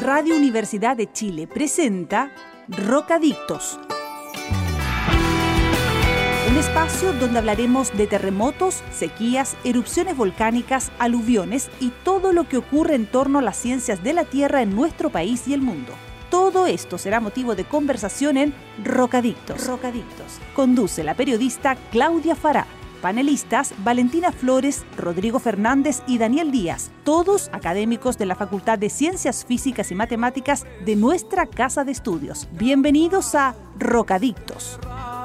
Radio Universidad de Chile presenta Rocadictos. Un espacio donde hablaremos de terremotos, sequías, erupciones volcánicas, aluviones y todo lo que ocurre en torno a las ciencias de la Tierra en nuestro país y el mundo. Todo esto será motivo de conversación en Rocadictos. Conduce la periodista Claudia Fará. Panelistas Valentina Flores, Rodrigo Fernández y Daniel Díaz, todos académicos de la Facultad de Ciencias Físicas y Matemáticas de nuestra Casa de Estudios. Bienvenidos a Rocadictos.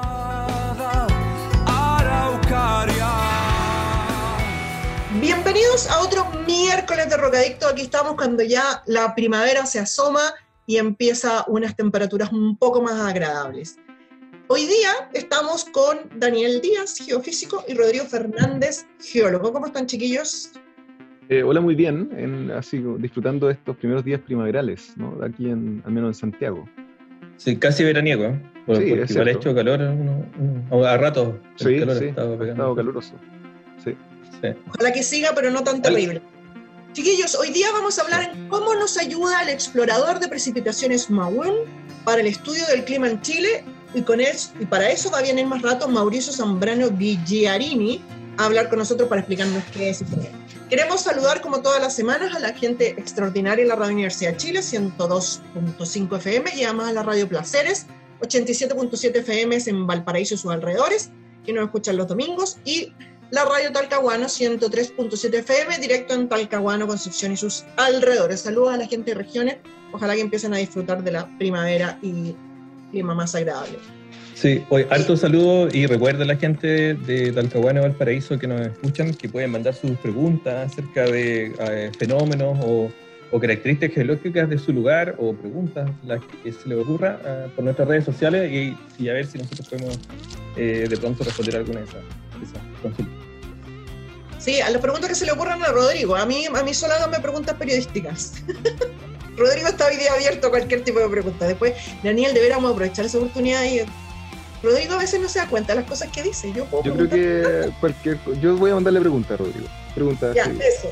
Bienvenidos a otro miércoles de Rocadictos. Aquí estamos cuando ya la primavera se asoma y empieza unas temperaturas un poco más agradables. Hoy día estamos con Daniel Díaz, geofísico, y Rodrigo Fernández, geólogo. ¿Cómo están, chiquillos? Hola, muy bien, así disfrutando de estos primeros días primaverales, ¿no? Aquí al menos en Santiago. Sí, casi veraniego, ¿eh? Porque igual ha hecho calor a ratos. Sí, el calor sí, ha estado caluroso. Sí. Ojalá que siga, pero no tan terrible. Chiquillos, hoy día vamos a hablar en cómo nos ayuda el explorador de precipitaciones MAWEN para el estudio del clima en Chile. Y para eso va a venir más rato Mauricio Zambrano Vigiarini a hablar con nosotros para explicarnos qué es y por qué. Queremos saludar como todas las semanas a la gente extraordinaria en la Radio Universidad de Chile, 102.5 FM, y además a la Radio Placeres, 87.7 FM en Valparaíso y sus alrededores, que nos escuchan los domingos, y la Radio Talcahuano, 103.7 FM, directo en Talcahuano, Concepción y sus alrededores. Saludos a la gente de regiones, ojalá que empiecen a disfrutar de la primavera y clima más agradable. Sí, hoy harto saludo y recuerda a la gente de Talcahuano y Valparaíso que nos escuchan que pueden mandar sus preguntas acerca de fenómenos o características geológicas de su lugar o preguntas las que se les ocurra por nuestras redes sociales y a ver si nosotros podemos de pronto responder alguna de esas consultas. Sí, a las preguntas que se le ocurran a Rodrigo. A mí solo háganme preguntas periodísticas. Rodrigo está hoy día abierto a cualquier tipo de pregunta. Después, Daniel, deberíamos aprovechar esa oportunidad y Rodrigo a veces no se da cuenta de las cosas que dice. Yo creo que yo voy a mandarle preguntas a Rodrigo. Ya, sí. Eso.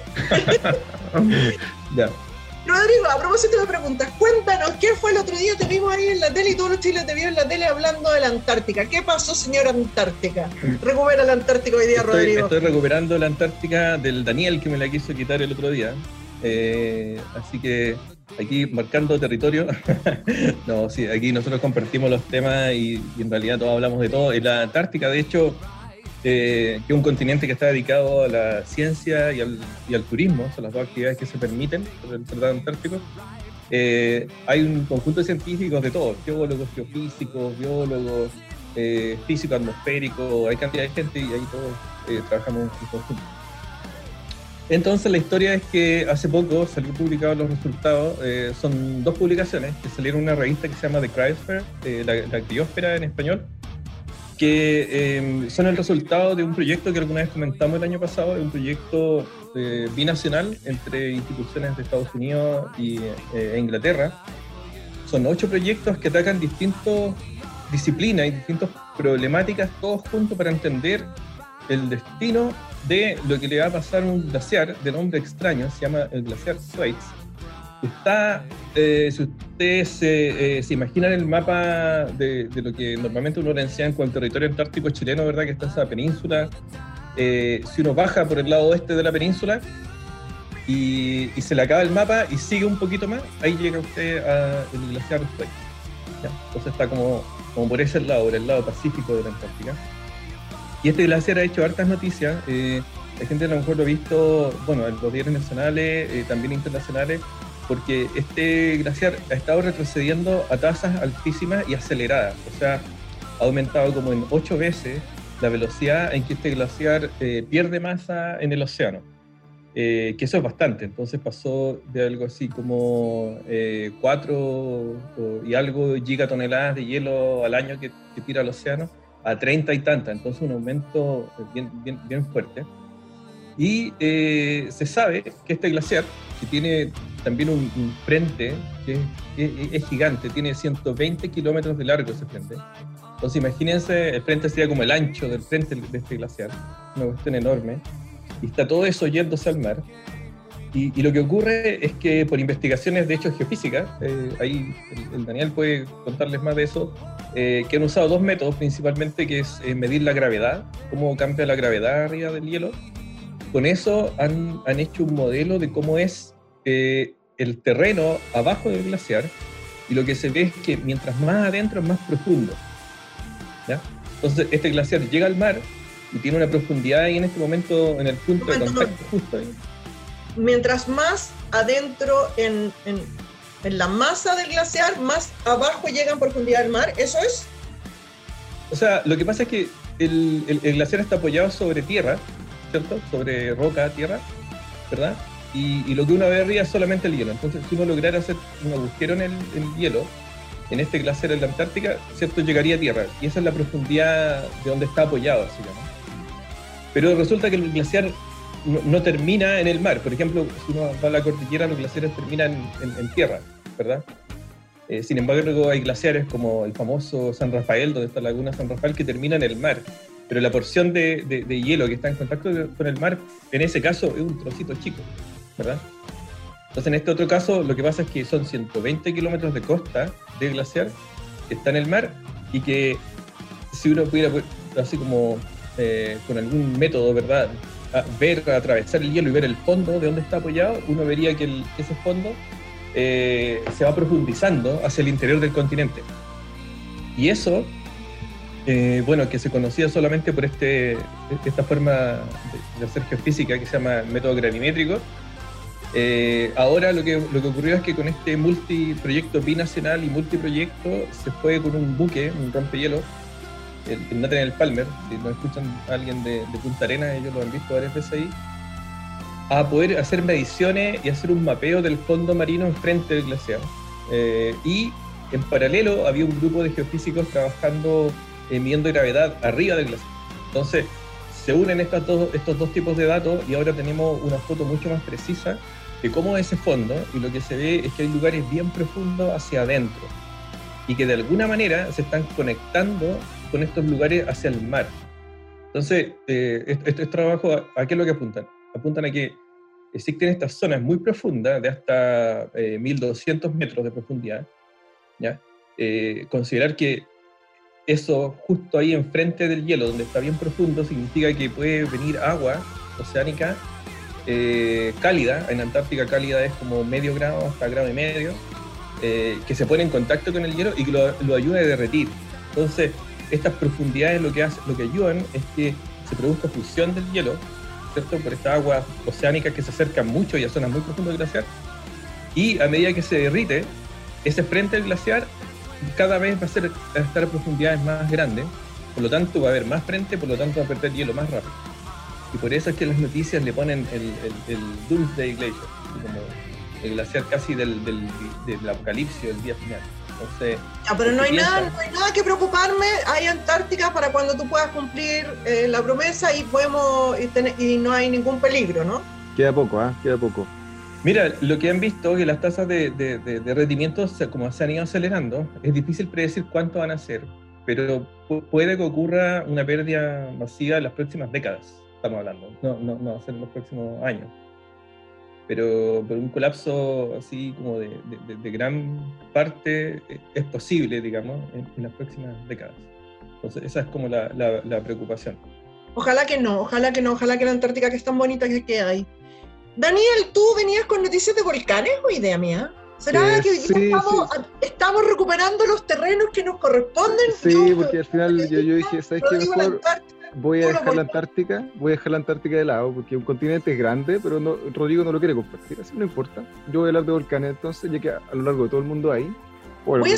Ya. Rodrigo, a propósito de preguntas, cuéntanos, ¿qué fue el otro día? Te vimos ahí en la tele y todos los chilenos te vieron en la tele hablando de la Antártica. ¿Qué pasó, señora Antártica? Recupera la Antártica hoy día, Rodrigo. Estoy recuperando la Antártica del Daniel, que me la quiso quitar el otro día. Así que aquí marcando territorio. No, sí, aquí nosotros compartimos los temas y en realidad todos hablamos de todo. En la Antártica, de hecho, que es un continente que está dedicado a la ciencia y al turismo, son las dos actividades que se permiten por el Tratado Antártico. Hay un conjunto de científicos de todos, geólogos, geofísicos, biólogos, físicos atmosféricos, hay cantidad de gente y ahí todos trabajamos en conjunto. Entonces la historia es que hace poco salieron publicados los resultados, son dos publicaciones que salieron en una revista que se llama The Cryosphere, la criósfera en español, que son el resultado de un proyecto que alguna vez comentamos el año pasado, es un proyecto binacional entre instituciones de Estados Unidos e Inglaterra. Son 8 proyectos que atacan distintas disciplinas y distintas problemáticas, todos juntos para entender el destino de lo que le va a pasar a un glaciar de nombre extraño, se llama el glaciar Thwaites. Está, si ustedes se imaginan el mapa de lo que normalmente uno le enseña con el territorio antártico chileno, ¿verdad? Que está esa península. Si uno baja por el lado oeste de la península y se le acaba el mapa y sigue un poquito más, ahí llega usted al glaciar Thwaites. Entonces está como por ese lado, por el lado pacífico de la Antártica. Y este glaciar ha hecho hartas noticias. La gente a lo mejor lo ha visto, bueno, en los diarios nacionales, también internacionales, porque este glaciar ha estado retrocediendo a tasas altísimas y aceleradas. O sea, ha aumentado como en 8 veces la velocidad en que este glaciar pierde masa en el océano. Que eso es bastante. Entonces pasó de algo así como 4 y algo gigatoneladas de hielo al año que tira al océano a 30 y tantas. Entonces un aumento bien fuerte. Y se sabe que este glaciar, que tiene también un frente que es gigante, tiene 120 kilómetros de largo ese frente. Entonces imagínense, el frente sería como el ancho del frente de este glaciar, una cuestión enorme, y está todo eso yéndose al mar. Y lo que ocurre es que por investigaciones de hecho geofísicas, ahí el Daniel puede contarles más de eso, que han usado dos métodos principalmente, que es medir la gravedad, cómo cambia la gravedad arriba del hielo. Con eso han hecho un modelo de cómo es el terreno abajo del glaciar, y lo que se ve es que mientras más adentro es más profundo, ¿ya? Entonces este glaciar llega al mar y tiene una profundidad ahí en este momento, en el punto de contacto justo ahí. Mientras más adentro en la masa del glaciar, más abajo llega en profundidad del mar, ¿eso es? O sea, lo que pasa es que el glaciar está apoyado sobre tierra, ¿cierto? Sobre roca, tierra, ¿verdad? Y lo que uno ve arriba es solamente el hielo. Entonces, si uno lograra hacer un agujero en el hielo, en este glaciar en la Antártica, ¿cierto? Llegaría a tierra. Y esa es la profundidad de donde está apoyado, así que, ¿no? Pero resulta que el glaciar no termina en el mar. Por ejemplo, si uno va a la cordillera, los glaciares terminan en tierra, ¿verdad? Sin embargo, hay glaciares como el famoso San Rafael, donde está la laguna San Rafael, que termina en el mar. Pero la porción de hielo que está en contacto con el mar, en ese caso, es un trocito chico, ¿verdad? Entonces, en este otro caso, lo que pasa es que son 120 kilómetros de costa de glaciar que está en el mar, y que si uno pudiera, así como con algún método, ¿verdad?, atravesar el hielo y ver el fondo de donde está apoyado, uno vería que ese fondo se va profundizando hacia el interior del continente. Y eso, bueno, que se conocía solamente por esta forma de hacer geofísica que se llama el método granimétrico. Ahora lo que ocurrió es que con este multiproyecto binacional y multiproyecto se fue con un buque, un rompehielos, el Nathaniel Palmer, si nos escuchan a alguien de Punta Arenas, ellos lo han visto varias veces ahí, a poder hacer mediciones y hacer un mapeo del fondo marino enfrente del glaciar. Y en paralelo había un grupo de geofísicos trabajando midiendo gravedad arriba del glaciar. Entonces se unen estos dos tipos de datos y ahora tenemos una foto mucho más precisa de cómo es ese fondo, y lo que se ve es que hay lugares bien profundos hacia adentro y que de alguna manera se están conectando con estos lugares hacia el mar. Entonces, estos trabajos, ¿a qué es lo que apuntan? Apuntan a que existen estas zonas muy profundas, de hasta 1200 metros de profundidad, ¿ya? Considerar que eso justo ahí enfrente del hielo, donde está bien profundo, significa que puede venir agua oceánica cálida. En Antártica cálida es como medio grado hasta grado y medio, que se pone en contacto con el hielo y que lo ayuda a derretir. Entonces, estas profundidades lo que ayudan es que se produzca fusión del hielo, ¿cierto? Por estas aguas oceánicas que se acercan mucho y a zonas muy profundas del glaciar, y a medida que se derrite, ese frente del glaciar cada vez va a estar a profundidades más grandes, por lo tanto va a haber más frente, por lo tanto va a perder hielo más rápido. Y por eso es que las noticias le ponen el Doomsday Glacier, como el glaciar casi del apocalipsis, del día final. Entonces, ya, pero no hay nada que preocuparme. Hay Antártica para cuando tú puedas cumplir la promesa y no hay ningún peligro, ¿no? Queda poco, queda poco. Mira, lo que han visto es que las tasas de rendimiento, como se han ido acelerando, es difícil predecir cuánto van a ser, pero puede que ocurra una pérdida masiva en las próximas décadas, estamos hablando, no va a ser en los próximos años. Pero un colapso así como de gran parte es posible, digamos, en las próximas décadas. Entonces esa es como la preocupación. Ojalá que no, ojalá que la Antártica, que es tan bonita, que quede ahí. Daniel, ¿tú venías con noticias de volcanes o idea mía? ¿Será que sí, estamos recuperando los terrenos que nos corresponden? Sí, porque al final yo dije, ¿sabes qué? Mejor voy a dejar la Antártica de lado, porque un continente es grande, pero Rodrigo no lo quiere compartir, así no importa. Yo voy a hablar de volcanes, entonces, ya que a lo largo de todo el mundo hay. Voy a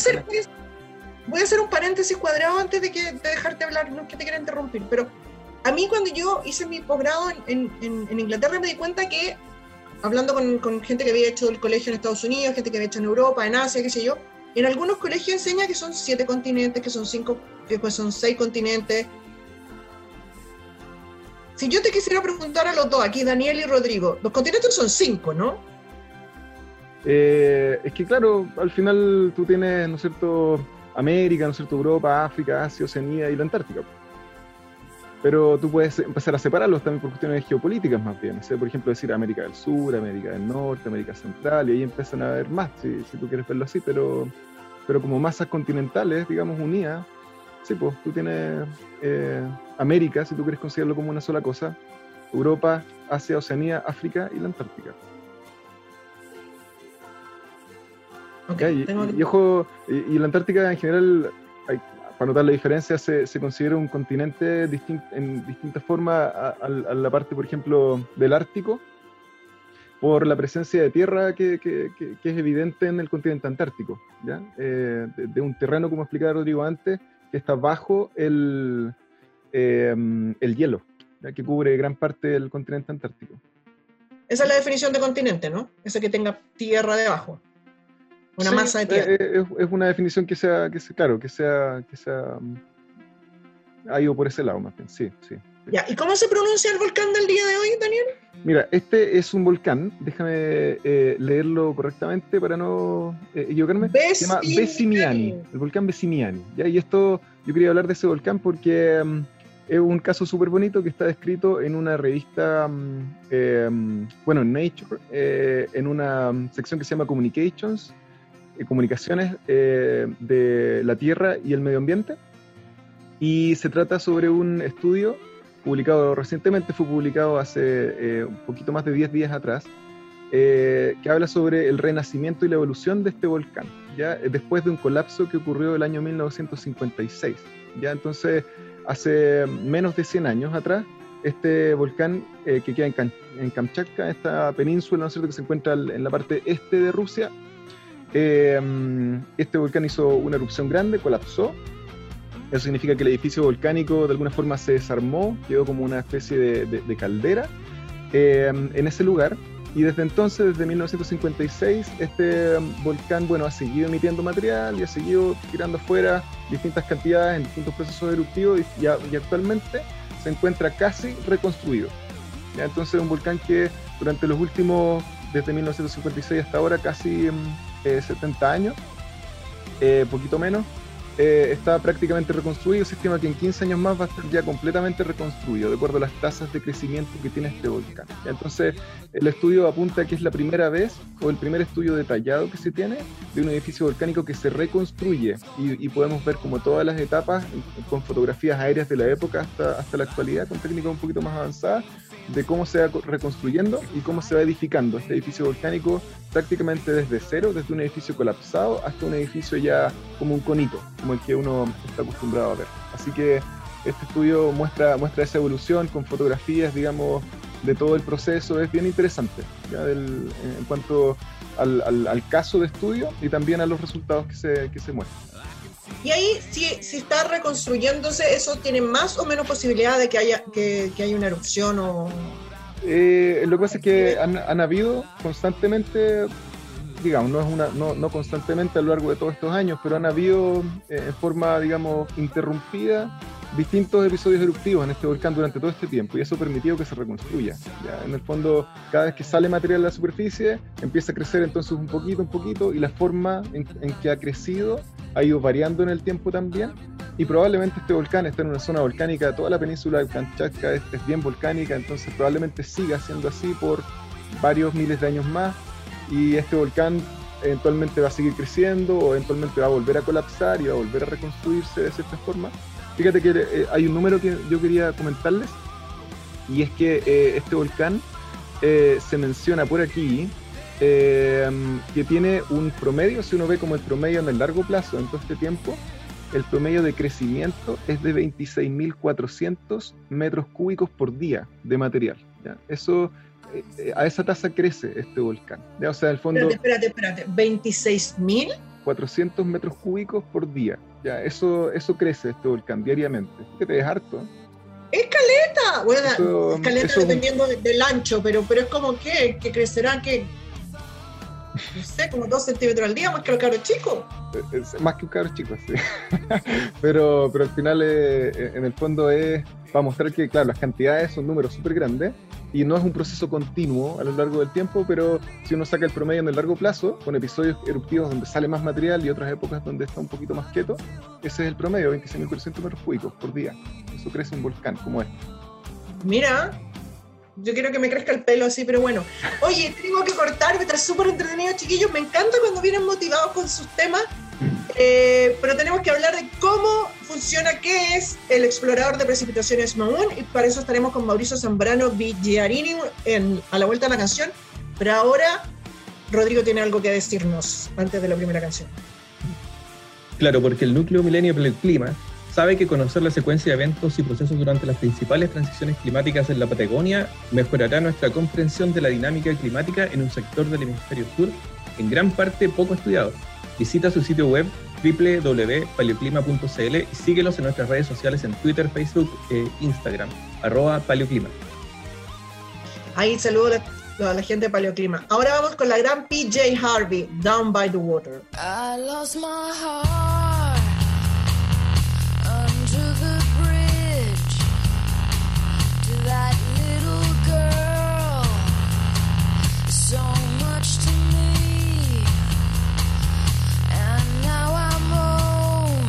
hacer un paréntesis cuadrado antes de dejarte hablar, no es que te quiera interrumpir, pero a mí cuando yo hice mi posgrado en Inglaterra me di cuenta que, hablando con gente que había hecho el colegio en Estados Unidos, gente que había hecho en Europa, en Asia, qué sé yo, en algunos colegios enseña que son 7 continentes, que son 5, que pues son 6 continentes. Si yo te quisiera preguntar a los dos, aquí Daniel y Rodrigo, los continentes son 5, ¿no? Es que claro, al final tú tienes, ¿no es cierto?, América, ¿no es cierto?, Europa, África, Asia, Oceanía y la Antártica. Pero tú puedes empezar a separarlos también por cuestiones geopolíticas más bien. O sea, por ejemplo, decir América del Sur, América del Norte, América Central, y ahí empiezan a haber más, si tú quieres verlo así, pero como masas continentales, digamos, unidas. Sí, pues tú tienes América, si tú quieres considerarlo como una sola cosa, Europa, Asia, Oceanía, África y la Antártica. Okay, y la Antártica en general, para notar la diferencia, se considera un continente en distintas formas a la parte, por ejemplo, del Ártico, por la presencia de tierra que es evidente en el continente antártico, ¿ya? De un terreno, como explicaba Rodrigo antes, que está bajo el hielo, ¿ya? Que cubre gran parte del continente antártico. Esa es la definición de continente, ¿no? Esa que tenga tierra debajo. Una masa de tierra. Es una definición que sea ha ido por ese lado más bien, sí. Ya, ¿y cómo se pronuncia el volcán del día de hoy, Daniel? Mira, este es un volcán, déjame leerlo correctamente para no equivocarme. Se llama Vesimiani, el volcán Vesimiani. ¿Ya? Y esto, yo quería hablar de ese volcán porque es un caso súper bonito que está descrito en una revista, en Nature, en una sección que se llama Communicaciones de la Tierra y el Medio Ambiente. Y se trata sobre un estudio publicado recientemente, fue publicado hace un poquito más de 10 días atrás, que habla sobre el renacimiento y la evolución de este volcán, ¿ya? Después de un colapso que ocurrió el año 1956. ¿Ya? Entonces, hace menos de 100 años atrás, este volcán que queda en Kamchatka, esta península, ¿no es cierto?, que se encuentra en la parte este de Rusia, este volcán hizo una erupción grande, colapsó. Eso significa que el edificio volcánico de alguna forma se desarmó, quedó como una especie de caldera en ese lugar, y desde entonces, desde 1956, este volcán, ha seguido emitiendo material y ha seguido tirando afuera distintas cantidades en distintos procesos eruptivos y actualmente se encuentra casi reconstruido. ¿Ya? Entonces, un volcán que durante los últimos, desde 1956 hasta ahora, casi 70 años, poquito menos, está prácticamente reconstruido. Se estima que en 15 años más va a estar ya completamente reconstruido, de acuerdo a las tasas de crecimiento que tiene este volcán. Entonces, el estudio apunta que es la primera vez, o el primer estudio detallado que se tiene, de un edificio volcánico que se reconstruye, y podemos ver como todas las etapas, con fotografías aéreas de la época hasta la actualidad, con técnicas un poquito más avanzadas, de cómo se va reconstruyendo y cómo se va edificando este edificio volcánico prácticamente desde cero, desde un edificio colapsado hasta un edificio ya como un conito, como el que uno está acostumbrado a ver. Así que este estudio muestra esa evolución con fotografías, digamos, de todo el proceso. Es bien interesante, ¿ya? En cuanto al caso de estudio y también a los resultados que se muestran. Y ahí, si está reconstruyéndose, ¿eso tiene más o menos posibilidad de que haya una erupción? Lo que pasa es que han habido constantemente, digamos, no constantemente a lo largo de todos estos años, pero han habido en forma, digamos, interrumpida, distintos episodios eruptivos en este volcán durante todo este tiempo, y eso ha permitido que se reconstruya. ¿Ya? En el fondo, cada vez que sale material a la superficie, empieza a crecer entonces un poquito, y la forma en que ha crecido ha ido variando en el tiempo también, y probablemente este volcán está en una zona volcánica, toda la península de Kamchatka es bien volcánica, entonces probablemente siga siendo así por varios miles de años más, y este volcán eventualmente va a seguir creciendo, o eventualmente va a volver a colapsar y va a volver a reconstruirse de cierta forma. Fíjate que hay un número que yo quería comentarles, y es que este volcán se menciona por aquí que tiene un promedio, si uno ve como el promedio en el largo plazo, en todo este tiempo, el promedio de crecimiento es de 26.400 metros cúbicos por día de material, ¿ya? Eso, a esa tasa crece este volcán, ¿ya? O sea, en el fondo... Espérate, 26.000 400 metros cúbicos por día, ¿ya? Eso crece este volcán diariamente. Fíjate, es harto. ¡Es caleta! Bueno, es caleta dependiendo del ancho, pero es como que crecerá, que no sé, como 2 centímetros al día, más que los cabros chicos. Más que un cabro chico, sí. pero al final, en el fondo, es para mostrar que, claro, las cantidades son números súper grandes, y no es un proceso continuo a lo largo del tiempo, pero si uno saca el promedio en el largo plazo, con episodios eruptivos donde sale más material y otras épocas donde está un poquito más quieto, ese es el promedio, 26.400 metros cúbicos por día. Eso crece un volcán como este. Mira, yo quiero que me crezca el pelo así, pero bueno. Oye, tengo que cortar, me está súper entretenido, chiquillos. Me encanta cuando vienen motivados con sus temas, pero tenemos que hablar de cómo funciona, qué es el explorador de precipitaciones Maun, y para eso estaremos con Mauricio Zambrano Vigiarini a la vuelta de la canción. Pero ahora, Rodrigo tiene algo que decirnos antes de la primera canción. Claro, porque el Núcleo Milenio Paleoclima sabe que conocer la secuencia de eventos y procesos durante las principales transiciones climáticas en la Patagonia mejorará nuestra comprensión de la dinámica climática en un sector del hemisferio sur en gran parte poco estudiado. Visita su sitio web www.paleoclima.cl y síguelos en nuestras redes sociales en Twitter, Facebook e Instagram, @paleoclima. Ahí saludo a la gente de Paleoclima. Ahora vamos con la gran PJ Harvey, Down by the Water. I lost my heart under the bridge to that little girl, so much to me, and now I'm home,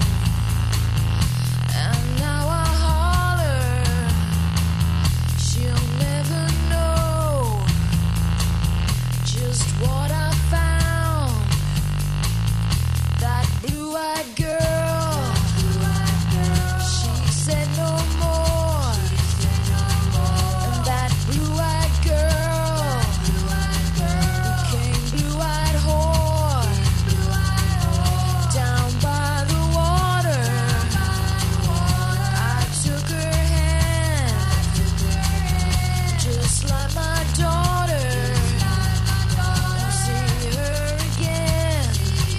and now I holler, she'll never know just what I found, that blue-eyed girl, she said no more, and that blue-eyed girl became blue-eyed whore, down by the water, I took her hand, just like my daughter, see her again.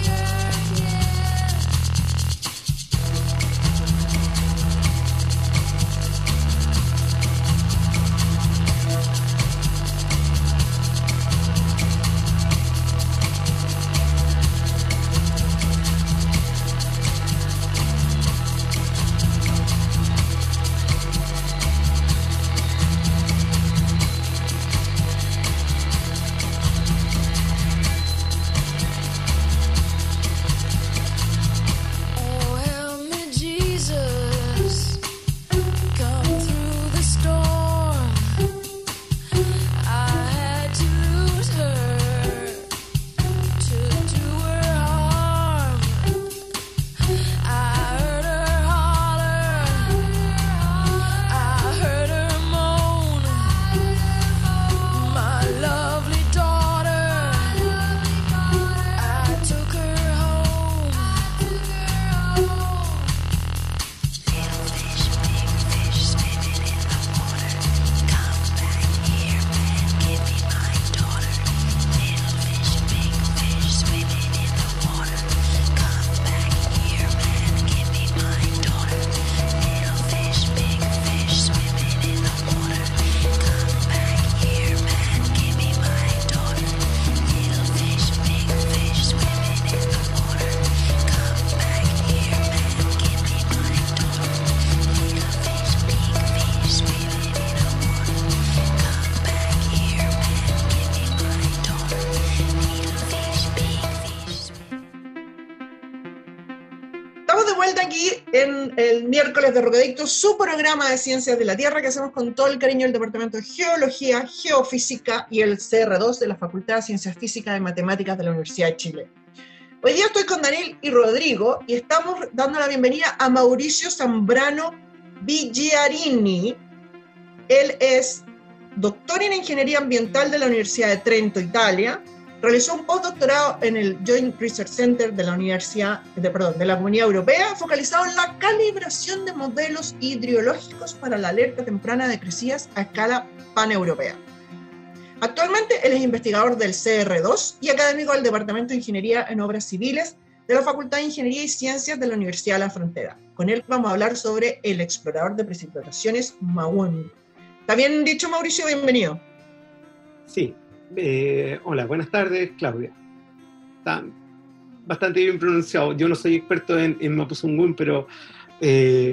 Oh, help me, Jesus, come through the storm. I had to lose her to do her harm. I heard her holler, I heard her moan, my lovely daughter, I took her home. Little fish, big fish, swimming in the water. Come back here, man, give me my daughter. Little fish, big fish, swimming in the water. Come back here, man, give me my daughter. Little fish, big fish, swimming in the water. Come back here, man, give me my daughter. Little fish, big fish, swimming in the water. Come back here, man, give me my daughter. Little fish, big fish, swimming in the water. Come back here, man, give me my daughter. Little fish, big fish, Estamos de vuelta aquí en el miércoles de Rocadictos, su programa de Ciencias de la Tierra que hacemos con todo el cariño del Departamento de Geología, Geofísica y el CR2 de la Facultad de Ciencias Físicas y Matemáticas de la Universidad de Chile. Hoy día estoy con Daniel y Rodrigo y estamos dando la bienvenida a Mauricio Zambrano Vigiarini. Él es doctor en Ingeniería Ambiental de la Universidad de Trento, Italia. Realizó un postdoctorado en el Joint Research Center de la de la Comunidad Europea, focalizado en la calibración de modelos hidrológicos para la alerta temprana de crecidas a escala paneuropea. Actualmente él es investigador del CR2 y académico del Departamento de Ingeniería en Obras Civiles de la Facultad de Ingeniería y Ciencias de la Universidad de la Frontera. Con él vamos a hablar sobre el explorador de precipitaciones Maun. ¿Está bien dicho, Mauricio? Bienvenido. Sí. Hola, buenas tardes, Claudia. Está bastante bien pronunciado. Yo no soy experto en Mapudungun, pero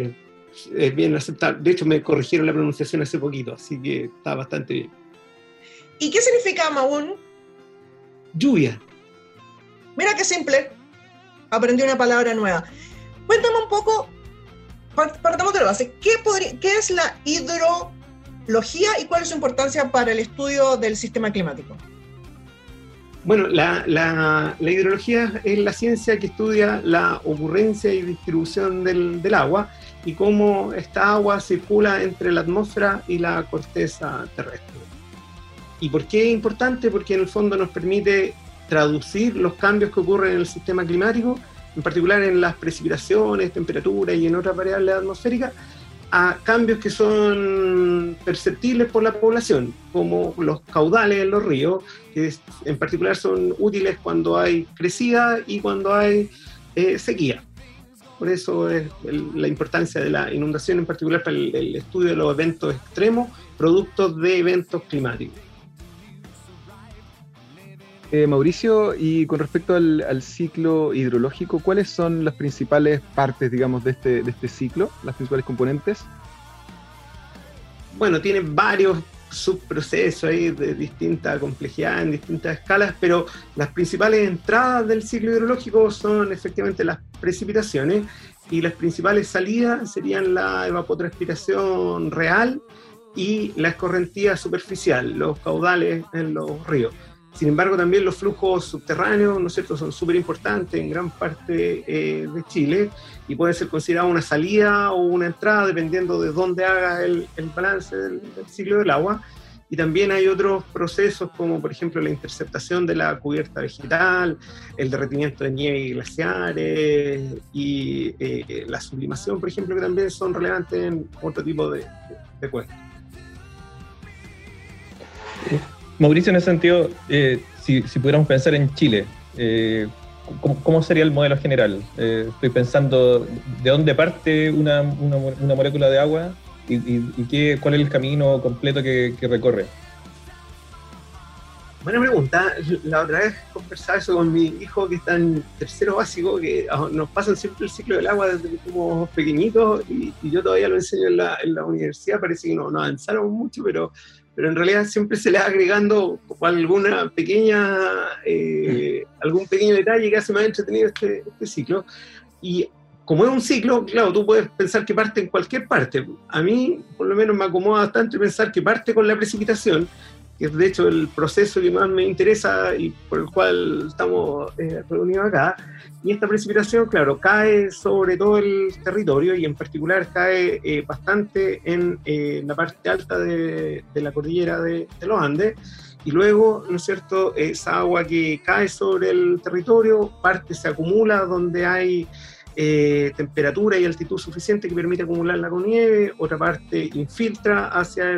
es bien aceptable. De hecho, me corrigieron la pronunciación hace poquito, así que está bastante bien. ¿Y qué significa Maún? Lluvia. Mira qué simple. Aprendí una palabra nueva. Cuéntame un poco, partamos de la base. ¿Qué es la hidrología y cuál es su importancia para el estudio del sistema climático? Bueno, la hidrología es la ciencia que estudia la ocurrencia y distribución del agua y cómo esta agua circula entre la atmósfera y la corteza terrestre. ¿Y por qué es importante? Porque en el fondo nos permite traducir los cambios que ocurren en el sistema climático, en particular en las precipitaciones, temperatura y en otras variables atmosféricas, a cambios que son perceptibles por la población, como los caudales en los ríos, que en particular son útiles cuando hay crecida y cuando hay sequía. Por eso es la importancia de la inundación, en particular para el estudio de los eventos extremos, productos de eventos climáticos. Mauricio, y con respecto al ciclo hidrológico, ¿cuáles son las principales partes, digamos, de este ciclo, las principales componentes? Bueno, tiene varios subprocesos ahí de distinta complejidad, en distintas escalas, pero las principales entradas del ciclo hidrológico son efectivamente las precipitaciones, y las principales salidas serían la evapotranspiración real y la escorrentía superficial, los caudales en los ríos. Sin embargo, también los flujos subterráneos, ¿no es cierto?, son súper importantes en gran parte de Chile y pueden ser considerados una salida o una entrada dependiendo de dónde haga el balance del ciclo del agua. Y también hay otros procesos como, por ejemplo, la interceptación de la cubierta vegetal, el derretimiento de nieve y glaciares y la sublimación, por ejemplo, que también son relevantes en otro tipo de cuestas. Mauricio, en ese sentido, si pudiéramos pensar en Chile, ¿cómo sería el modelo general? Estoy pensando de dónde parte una molécula de agua y cuál es el camino completo que recorre. Buena pregunta. La otra vez conversaba eso con mi hijo que está en tercero básico, que nos pasan siempre el ciclo del agua desde que somos pequeñitos y yo todavía lo enseño en la universidad. Parece que no avanzaron mucho, pero en realidad siempre se le va agregando algún pequeño detalle que hace más entretenido este ciclo. Y como es un ciclo, claro, tú puedes pensar que parte en cualquier parte. A mí, por lo menos, me acomoda bastante pensar que parte con la precipitación, que es de hecho el proceso que más me interesa y por el cual estamos reunidos acá. Y esta precipitación, claro, cae sobre todo el territorio y en particular cae bastante en la parte alta de la cordillera de los Andes. Y luego, ¿no es cierto?, esa agua que cae sobre el territorio, parte se acumula donde hay temperatura y altitud suficiente que permite acumularla con nieve, otra parte infiltra hacia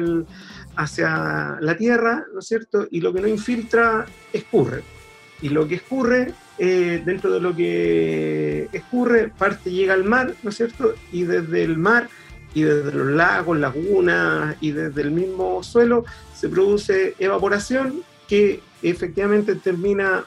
la tierra, ¿no es cierto?, y lo que no infiltra escurre. Y lo que escurre, dentro de lo que escurre, parte llega al mar, ¿no es cierto?, y desde el mar y desde los lagos, lagunas y desde el mismo suelo se produce evaporación que efectivamente termina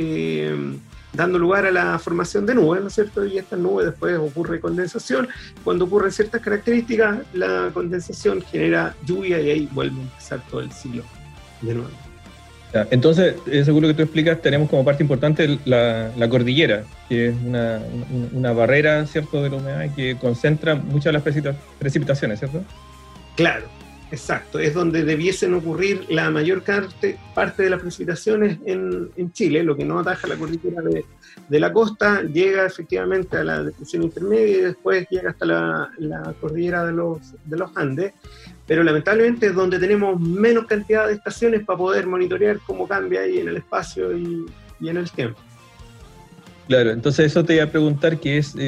dando lugar a la formación de nubes, ¿no es cierto? Y estas nubes después ocurre condensación. Cuando ocurren ciertas características, la condensación genera lluvia y ahí vuelve a empezar todo el ciclo de nuevo. Entonces, según lo que tú explicas, tenemos como parte importante la cordillera, que es una barrera, ¿cierto?, de la humedad y que concentra muchas de las precipitaciones, ¿cierto? Claro, exacto. Es donde debiesen ocurrir la mayor parte de las precipitaciones en Chile. Lo que no ataja la cordillera de la costa llega efectivamente a la depresión intermedia y después llega hasta la cordillera de los Andes. Pero lamentablemente es donde tenemos menos cantidad de estaciones para poder monitorear cómo cambia ahí en el espacio y en el tiempo. Claro, entonces eso te iba a preguntar, que es,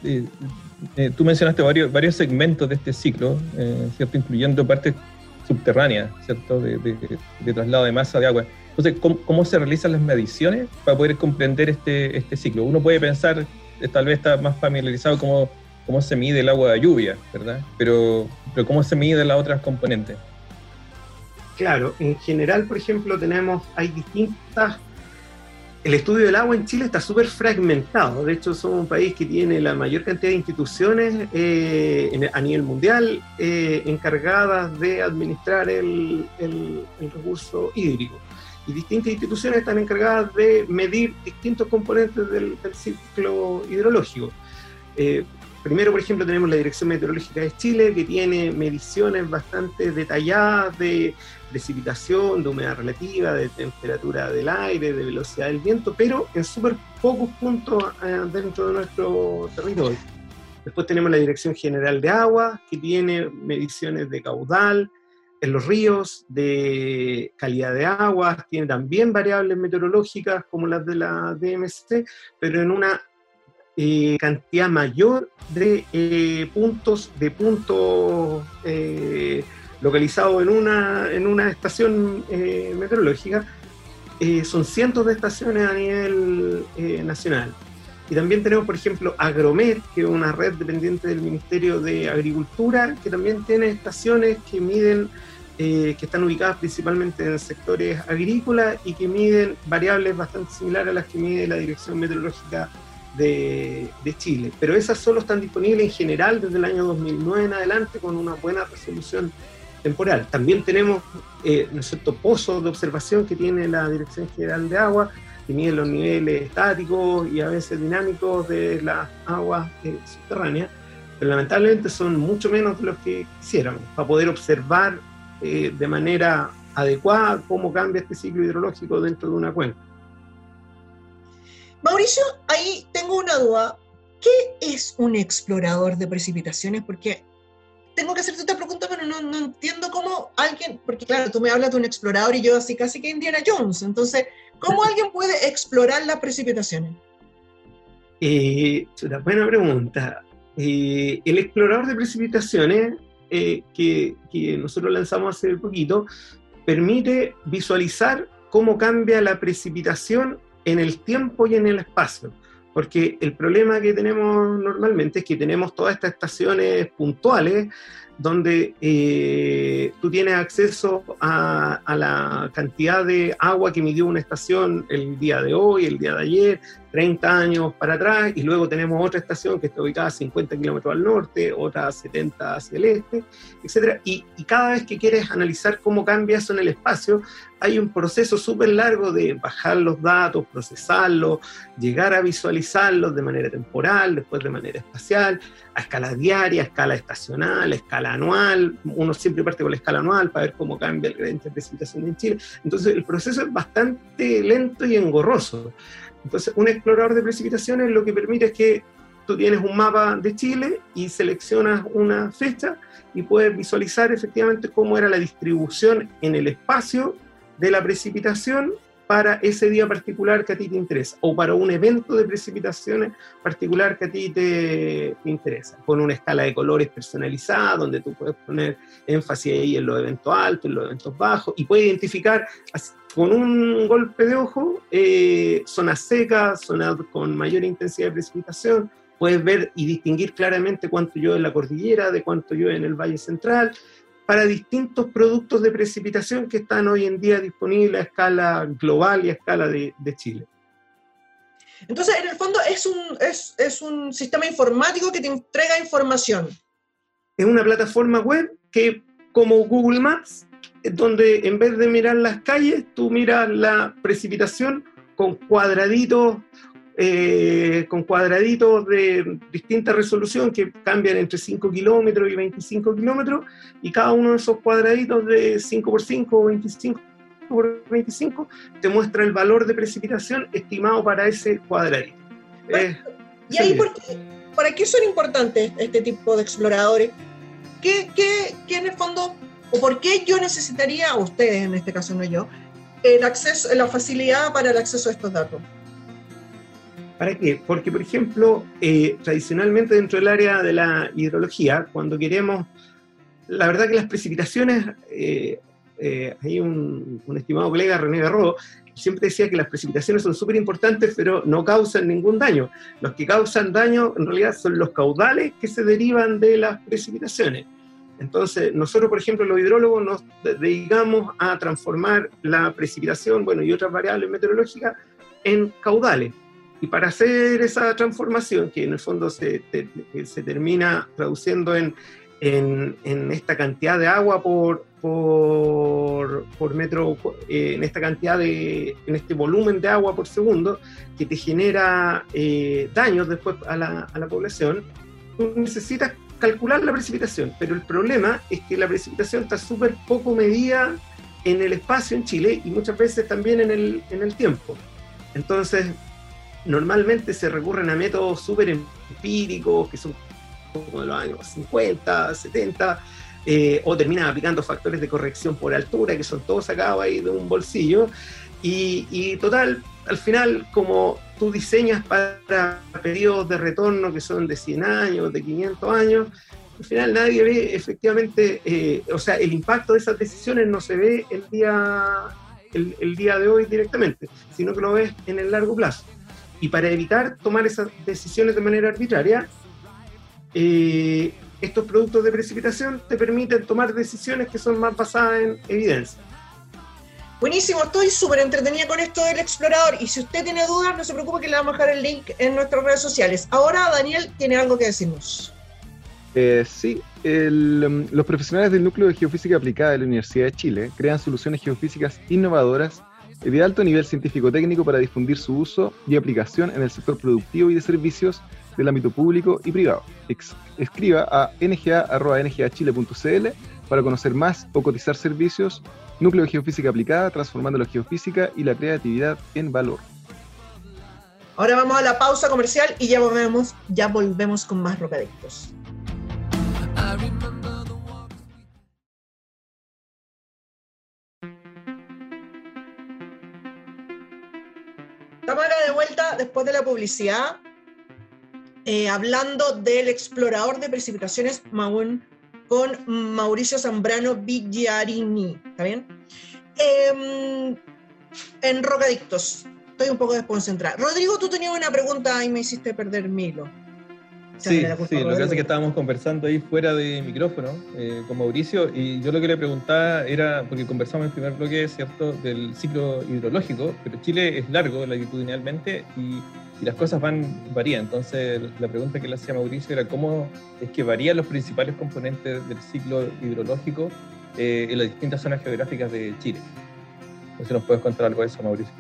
tú mencionaste varios segmentos de este ciclo, ¿cierto?, incluyendo partes subterráneas, ¿cierto?, de traslado de masa de agua. Entonces, ¿cómo se realizan las mediciones para poder comprender este ciclo? Uno puede pensar, tal vez está más familiarizado cómo se mide el agua de lluvia, ¿verdad? Pero ¿cómo se miden las otras componentes? Claro, en general, por ejemplo, hay distintas el estudio del agua en Chile está súper fragmentado. De hecho, somos un país que tiene la mayor cantidad de instituciones a nivel mundial encargadas de administrar el recurso hídrico. Y distintas instituciones están encargadas de medir distintos componentes del ciclo hidrológico. Primero, por ejemplo, tenemos la Dirección Meteorológica de Chile, que tiene mediciones bastante detalladas de precipitación, de humedad relativa, de temperatura del aire, de velocidad del viento, pero en súper pocos puntos dentro de nuestro territorio. Después tenemos la Dirección General de Agua, que tiene mediciones de caudal en los ríos, de calidad de agua, tiene también variables meteorológicas como las de la DMC, pero en una cantidad mayor de puntos localizados en una estación meteorológica. Son cientos de estaciones a nivel nacional. Y también tenemos, por ejemplo, Agromet, que es una red dependiente del Ministerio de Agricultura, que también tiene estaciones que miden, que están ubicadas principalmente en sectores agrícolas y que miden variables bastante similares a las que mide la Dirección Meteorológica de Chile. Pero esas solo están disponibles en general desde el año 2009 en adelante con una buena resolución temporal. También tenemos pozos de observación que tiene la Dirección General de Agua, que miden los niveles estáticos y a veces dinámicos de las aguas subterráneas, pero lamentablemente son mucho menos de los que quisiéramos para poder observar de manera adecuada cómo cambia este ciclo hidrológico dentro de una cuenca. Mauricio, ahí tengo una duda. ¿Qué es un explorador de precipitaciones? Porque tengo que hacerte esta pregunta, pero no entiendo cómo alguien, porque claro, tú me hablas de un explorador y yo así casi que Indiana Jones, entonces, ¿cómo alguien puede explorar las precipitaciones? Una buena pregunta. El explorador de precipitaciones que nosotros lanzamos hace poquito permite visualizar cómo cambia la precipitación en el tiempo y en el espacio. Porque el problema que tenemos normalmente es que tenemos todas estas estaciones puntuales donde tú tienes acceso a la cantidad de agua que midió una estación el día de hoy, el día de ayer, 30 años para atrás, y luego tenemos otra estación que está ubicada a 50 kilómetros al norte, otra a 70 hacia el este, etc. Y cada vez que quieres analizar cómo cambia eso en el espacio, hay un proceso súper largo de bajar los datos, procesarlos, llegar a visualizarlos de manera temporal, después de manera espacial, a escala diaria, a escala estacional, a escala anual. Uno siempre parte con la escala anual para ver cómo cambia el gradiente de precipitación en Chile. Entonces el proceso es bastante lento y engorroso. Entonces un explorador de precipitaciones lo que permite es que tú tienes un mapa de Chile y seleccionas una fecha y puedes visualizar efectivamente cómo era la distribución en el espacio de la precipitación para ese día particular que a ti te interesa, o para un evento de precipitaciones particular que a ti te interesa, con una escala de colores personalizada, donde tú puedes poner énfasis ahí en los eventos altos, en los eventos bajos, y puedes identificar con un golpe de ojo zonas secas, zonas con mayor intensidad de precipitación. Puedes ver y distinguir claramente cuánto llueve en la cordillera, de cuánto llueve en el Valle Central, para distintos productos de precipitación que están hoy en día disponibles a escala global y a escala de Chile. Entonces, en el fondo, es un sistema informático que te entrega información. Es una plataforma web que, como Google Maps, donde en vez de mirar las calles, tú miras la precipitación con cuadraditos de distinta resolución que cambian entre 5 kilómetros y 25 kilómetros, y cada uno de esos cuadraditos de 5x5 o 25x25 te muestra el valor de precipitación estimado para ese cuadradito. ¿Y ahí para qué son importantes este tipo de exploradores? ¿Qué en el fondo, o por qué yo necesitaría, o ustedes en este caso, no yo, el acceso, la facilidad para el acceso a estos datos? ¿Para qué? Porque, por ejemplo, tradicionalmente dentro del área de la hidrología, cuando queremos, la verdad que las precipitaciones, hay un estimado colega, René Garro, siempre decía que las precipitaciones son súper importantes, pero no causan ningún daño. Los que causan daño, en realidad, son los caudales que se derivan de las precipitaciones. Entonces, nosotros, por ejemplo, los hidrólogos nos dedicamos a transformar la precipitación, y otras variables meteorológicas en caudales. Y para hacer esa transformación, que en el fondo se termina traduciendo en esta cantidad de agua por metro, en este volumen de agua por segundo, que te genera daños después a la población, tú necesitas calcular la precipitación, pero el problema es que la precipitación está súper poco medida en el espacio en Chile y muchas veces también en el tiempo. Entonces, normalmente se recurren a métodos súper empíricos, que son como de los años 50, 70, o terminan aplicando factores de corrección por altura, que son todos sacados ahí de un bolsillo, y total, al final, como tú diseñas para periodos de retorno que son de 100 años, de 500 años, al final nadie ve efectivamente, o sea, el impacto de esas decisiones no se ve el día de hoy directamente, sino que lo ves en el largo plazo. Y para evitar tomar esas decisiones de manera arbitraria, estos productos de precipitación te permiten tomar decisiones que son más basadas en evidencia. Buenísimo, estoy súper entretenida con esto del explorador, y si usted tiene dudas, no se preocupe que le vamos a dejar el link en nuestras redes sociales. Ahora Daniel tiene algo que decirnos. Sí, los profesionales del Núcleo de Geofísica Aplicada de la Universidad de Chile crean soluciones geofísicas innovadoras y de alto nivel científico-técnico para difundir su uso y aplicación en el sector productivo y de servicios del ámbito público y privado. Escriba a nga@ngachile.cl para conocer más o cotizar servicios. Núcleo de Geofísica Aplicada, transformando la geofísica y la creatividad en valor. Ahora vamos a la pausa comercial y ya volvemos con más Rocadictos. Estamos acá de vuelta después de la publicidad, hablando del explorador de precipitaciones MAWUN con Mauricio Zambrano Villarini. ¿Está bien? En Rocadictos. Estoy un poco desconcentrada. Rodrigo, tú tenías una pregunta y me hiciste perder mi hilo. Sí, lo que pasa es que estábamos conversando ahí fuera de micrófono con Mauricio, y yo lo que le preguntaba era, porque conversamos en el primer bloque, ¿cierto?, del ciclo hidrológico, pero Chile es largo latitudinalmente y las cosas varían. Entonces la pregunta que le hacía a Mauricio era cómo es que varían los principales componentes del ciclo hidrológico en las distintas zonas geográficas de Chile. No sé si nos puedes contar algo de eso, Mauricio.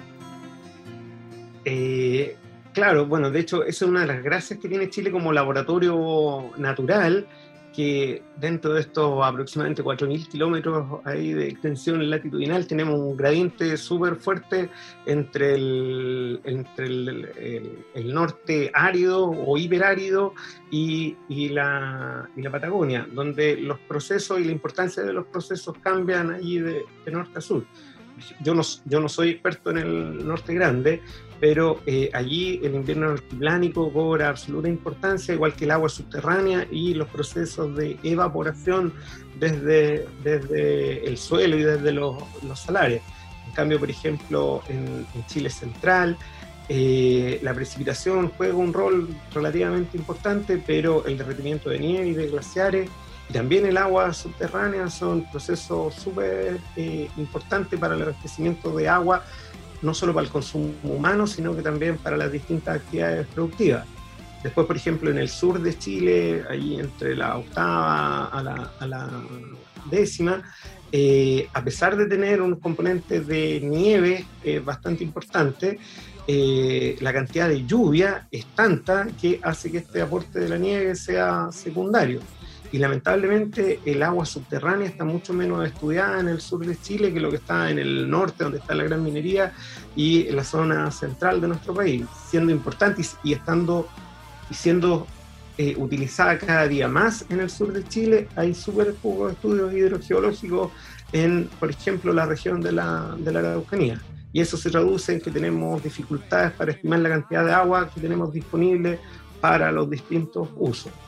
Claro, bueno, de hecho, esa es una de las gracias que tiene Chile como laboratorio natural, que dentro de estos aproximadamente 4.000 kilómetros ahí de extensión latitudinal tenemos un gradiente súper fuerte entre el norte árido o hiperárido y la Patagonia, donde los procesos y la importancia de los procesos cambian allí de norte a sur. Yo no soy experto en el norte grande, pero allí el invierno altiplánico cobra absoluta importancia, igual que el agua subterránea y los procesos de evaporación desde el suelo y desde los salares. En cambio, por ejemplo, en Chile central, la precipitación juega un rol relativamente importante, pero el derretimiento de nieve y de glaciares y también el agua subterránea son procesos súper importantes para el abastecimiento de agua, no solo para el consumo humano, sino que también para las distintas actividades productivas. Después, por ejemplo, en el sur de Chile, ahí entre la octava a la décima, a pesar de tener un componente de nieve bastante importante, la cantidad de lluvia es tanta que hace que este aporte de la nieve sea secundario. Y lamentablemente el agua subterránea está mucho menos estudiada en el sur de Chile que lo que está en el norte, donde está la gran minería, y en la zona central de nuestro país, siendo importante y siendo utilizada cada día más en el sur de Chile. Hay súper pocos estudios hidrogeológicos en, por ejemplo, la región de la Araucanía. Y eso se traduce en que tenemos dificultades para estimar la cantidad de agua que tenemos disponible para los distintos usos.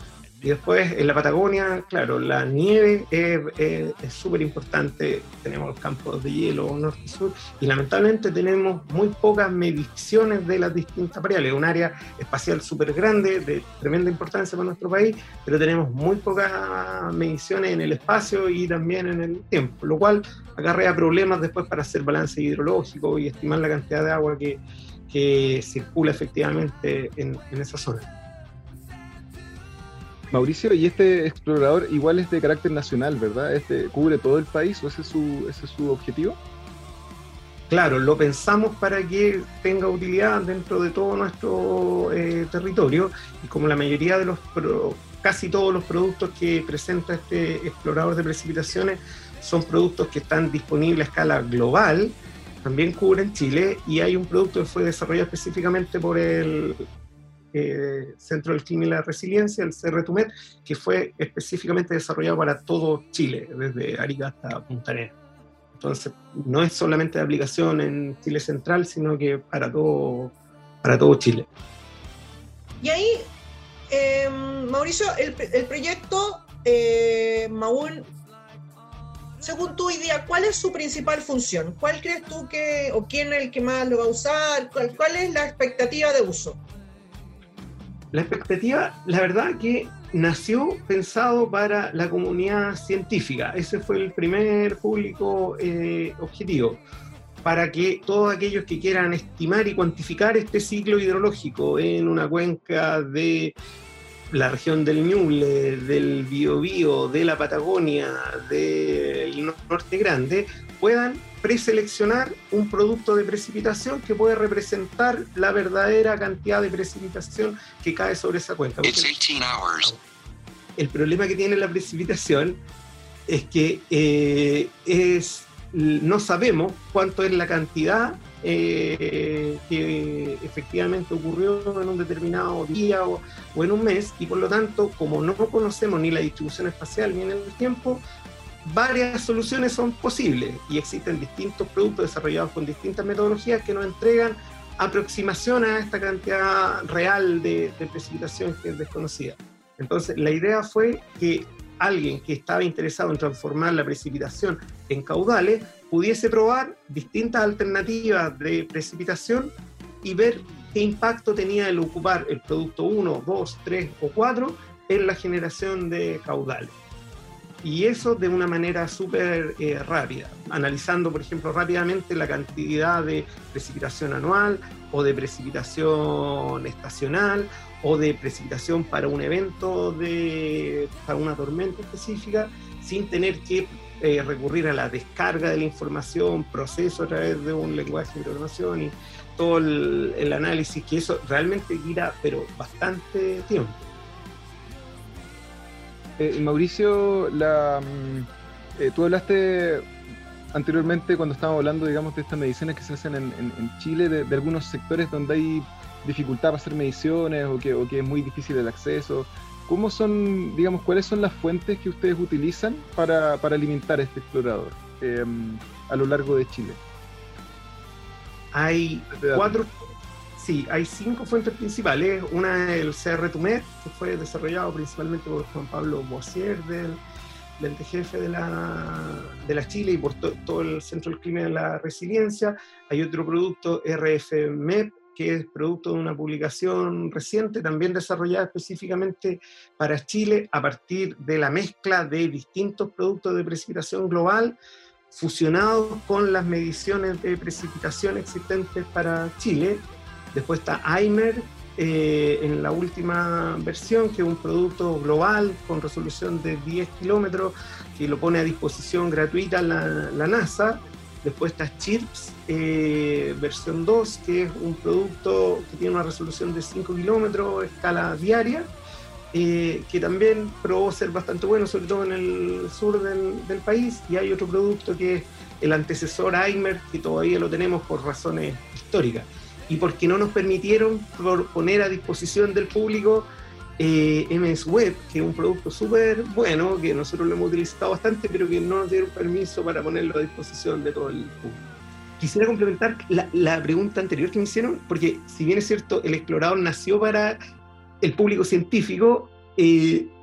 Y después en la Patagonia, claro, la nieve es súper importante. Tenemos los campos de hielo norte y sur, y lamentablemente tenemos muy pocas mediciones de las distintas variables. Es un área espacial súper grande, de tremenda importancia para nuestro país, pero tenemos muy pocas mediciones en el espacio y también en el tiempo, lo cual acarrea problemas después para hacer balance hidrológico y estimar la cantidad de agua que circula efectivamente en esa zona. Mauricio, y este explorador igual es de carácter nacional, ¿verdad? ¿Cubre todo el país o ese es su objetivo? Claro, lo pensamos para que tenga utilidad dentro de todo nuestro territorio, y como la mayoría de casi todos los productos que presenta este explorador de precipitaciones son productos que están disponibles a escala global, también cubren Chile, y hay un producto que fue desarrollado específicamente por el Centro del Clima y la Resiliencia, el CRTUMET, que fue específicamente desarrollado para todo Chile, desde Arica hasta Punta Arenas. Entonces, no es solamente de aplicación en Chile Central, sino que para todo Chile. Y ahí, Mauricio, el proyecto MAUL, según tú hoy día, ¿cuál es su principal función? ¿Cuál crees tú o quién es el que más lo va a usar? ¿Cuál es la expectativa de uso? La expectativa, la verdad que nació pensado para la comunidad científica. Ese fue el primer público objetivo, para que todos aquellos que quieran estimar y cuantificar este ciclo hidrológico en una cuenca de la región del Ñuble, del Biobío, de la Patagonia, del Norte Grande, puedan preseleccionar un producto de precipitación que puede representar la verdadera cantidad de precipitación que cae sobre esa cuenca. El problema que tiene la precipitación es que no sabemos cuánto es la cantidad que efectivamente ocurrió en un determinado día o en un mes, y por lo tanto, como no conocemos ni la distribución espacial ni en el tiempo, varias soluciones son posibles, y existen distintos productos desarrollados con distintas metodologías que nos entregan aproximación a esta cantidad real de precipitación que es desconocida. Entonces, la idea fue que alguien que estaba interesado en transformar la precipitación en caudales pudiese probar distintas alternativas de precipitación y ver qué impacto tenía el ocupar el producto 1, 2, 3 o 4 en la generación de caudales. Y eso de una manera súper rápida, analizando, por ejemplo, rápidamente la cantidad de precipitación anual o de precipitación estacional o de precipitación para un evento, para una tormenta específica, sin tener que recurrir a la descarga de la información, proceso a través de un lenguaje de programación y todo el análisis, que eso realmente quita, pero bastante tiempo. Mauricio, tú hablaste anteriormente, cuando estábamos hablando, digamos, de estas mediciones que se hacen en Chile, de algunos sectores donde hay dificultad para hacer mediciones o que es muy difícil el acceso. ¿Cómo son, digamos, cuáles son las fuentes que ustedes utilizan para alimentar este explorador a lo largo de Chile? Hay hay 5 fuentes principales. Una es el CRTUMET, que fue desarrollado principalmente por Juan Pablo Bossier, del jefe de la Chile, y por todo el Centro del Clima y la Resiliencia. Hay otro producto, RFMEP, que es producto de una publicación reciente, también desarrollada específicamente para Chile, a partir de la mezcla de distintos productos de precipitación global, fusionados con las mediciones de precipitación existentes para Chile. Después está AIMER, en la última versión, que es un producto global con resolución de 10 kilómetros, que lo pone a disposición gratuita la NASA. Después está CHIRPS, versión 2, que es un producto que tiene una resolución de 5 kilómetros, escala diaria, que también probó ser bastante bueno, sobre todo en el sur del país. Y hay otro producto que es el antecesor AIMER, que todavía lo tenemos por razones históricas, y porque no nos permitieron poner a disposición del público MSWeb, que es un producto súper bueno, que nosotros lo hemos utilizado bastante, pero que no nos dieron permiso para ponerlo a disposición de todo el público. Quisiera complementar la pregunta anterior que me hicieron, porque si bien es cierto, el explorador nació para el público científico,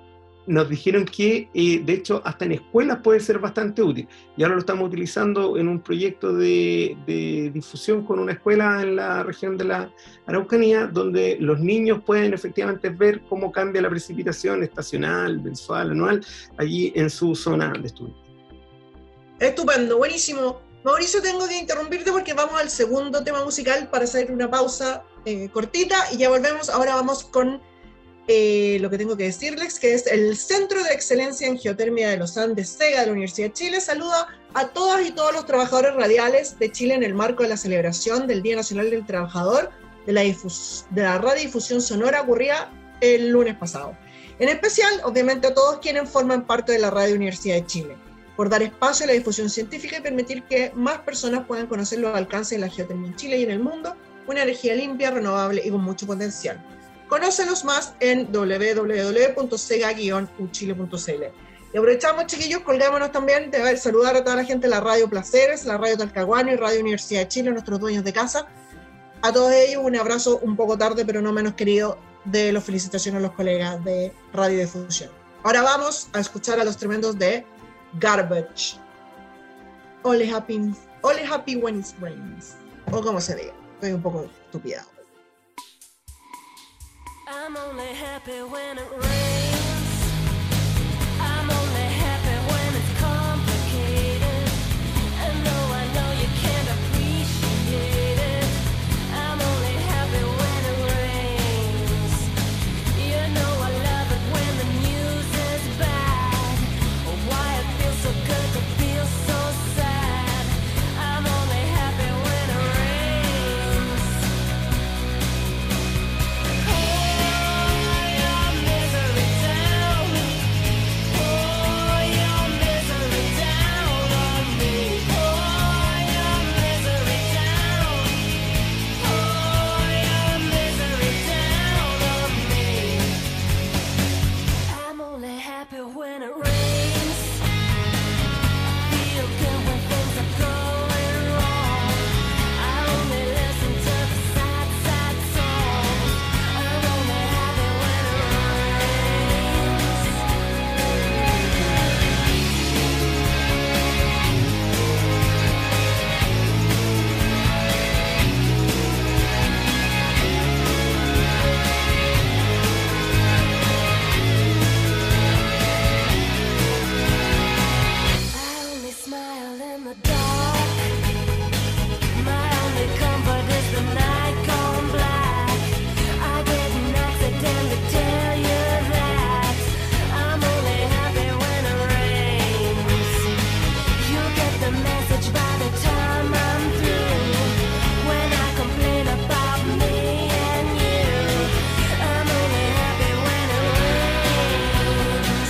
nos dijeron que, de hecho, hasta en escuelas puede ser bastante útil. Y ahora lo estamos utilizando en un proyecto de difusión con una escuela en la región de la Araucanía, donde los niños pueden efectivamente ver cómo cambia la precipitación estacional, mensual, anual, allí en su zona de estudio. Estupendo, buenísimo. Mauricio, tengo que interrumpirte porque vamos al segundo tema musical para hacer una pausa cortita y ya volvemos. Ahora vamos con lo que tengo que decirles, que es el Centro de Excelencia en Geotermia de los Andes, CEGA, de la Universidad de Chile. Saluda a todas y todos los trabajadores radiales de Chile en el marco de la celebración del Día Nacional del Trabajador de la radiodifusión sonora ocurrida el lunes pasado. En especial, obviamente, a todos quienes forman parte de la Radio Universidad de Chile, por dar espacio a la difusión científica y permitir que más personas puedan conocer los alcances de la geotermia en Chile y en el mundo, una energía limpia, renovable y con mucho potencial. Conócelos más en www.sega-uchile.cl. Y aprovechamos, chiquillos, colgámonos también de saludar a toda la gente de la Radio Placeres, la Radio Talcahuano y Radio Universidad de Chile, nuestros dueños de casa. A todos ellos un abrazo un poco tarde, pero no menos querido, de los felicitaciones a los colegas de Radiodifusión. Ahora vamos a escuchar a los tremendos de Garbage. Only happy when it rains. O como se diga. Estoy un poco estúpida. I'm only happy when it rains. I'm only happy when it's complicated. And though I know you can't appreciate it, I'm only happy when it rains. You know I love it when the news is bad. Oh, why it feels so good to feel so sad. I'm only happy when it rains. When it rains, feel good when things are going wrong. I only listen to the sad, sad songs. I'm only happy when it rains. I only smile in the dark. My only comfort is the night gone black. I didn't accidentally tell you that I'm only happy when it rains. You get the message by the time I'm through. When I complain about me and you, I'm only happy when it rains.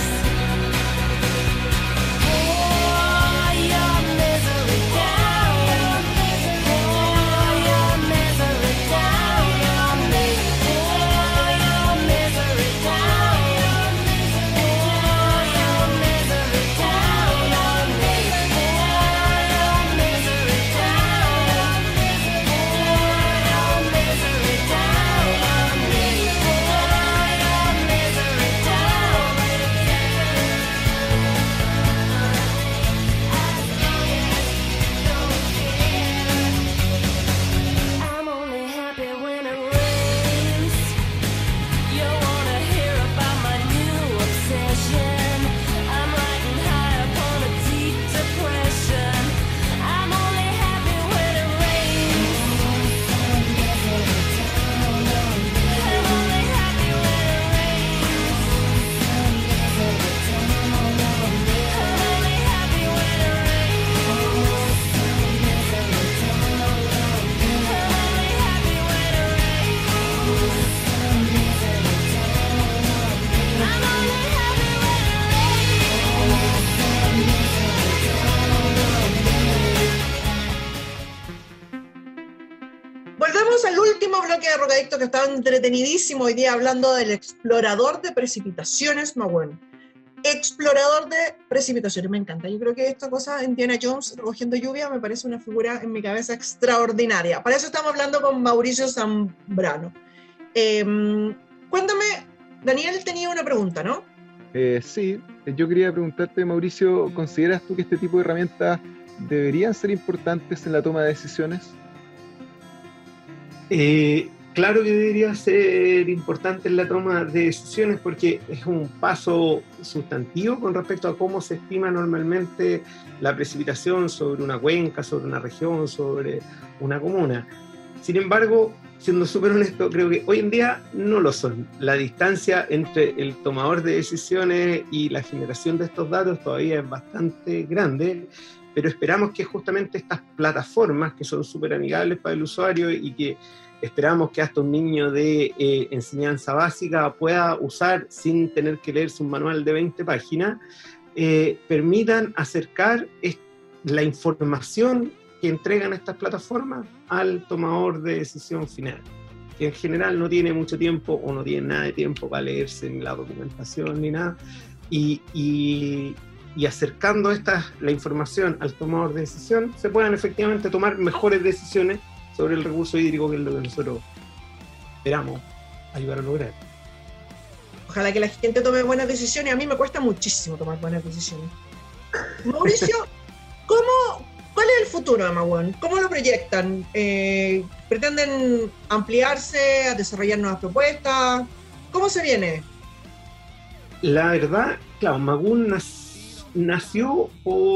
Pour your misery down. Pour your misery down on me. Pour your misery down. Pour your misery down on me. Pour your misery down. Pour your misery down on me. Pour your misery down. I'm only happy when it rains. You wanna hear about my new obsession? I'm riding high upon a deep depression. I'm only happy when it rains. I'm only happy when it rains. I'm only happy when it rains. I'm only happy when it rains. I'm only happy when it Volvemos al último bloque de Rocadicto, que estaba entretenidísimo hoy día hablando del explorador de precipitaciones Mawen. Explorador de precipitaciones, me encanta. Yo creo que esta cosa, Indiana Jones recogiendo lluvia, me parece una figura en mi cabeza extraordinaria. Para eso estamos hablando con Mauricio Zambrano. Cuéntame, Daniel tenía una pregunta, ¿no? Sí, yo quería preguntarte, Mauricio, ¿consideras tú que este tipo de herramientas deberían ser importantes en la toma de decisiones? Claro que debería ser importante en la toma de decisiones porque es un paso sustantivo con respecto a cómo se estima normalmente la precipitación sobre una cuenca, sobre una región, sobre una comuna. Sin embargo, siendo súper honesto, creo que hoy en día no lo son. La distancia entre el tomador de decisiones y la generación de estos datos todavía es bastante grande, pero esperamos que justamente estas plataformas, que son súper amigables para el usuario y que esperamos que hasta un niño de enseñanza básica pueda usar sin tener que leerse un manual de 20 páginas, permitan acercar la información que entregan estas plataformas al tomador de decisión final, que en general no tiene mucho tiempo o no tiene nada de tiempo para leerse ni la documentación ni nada, y acercando la información al tomador de decisión, se puedan efectivamente tomar mejores decisiones sobre el recurso hídrico, que es lo que nosotros esperamos ayudar a lograr. Ojalá que la gente tome buenas decisiones. A mí me cuesta muchísimo tomar buenas decisiones. Mauricio, ¿cuál es el futuro de MAWON? ¿Cómo lo proyectan? ¿Pretenden ampliarse, a desarrollar nuevas propuestas? ¿Cómo se viene? La verdad, claro, MAWON nació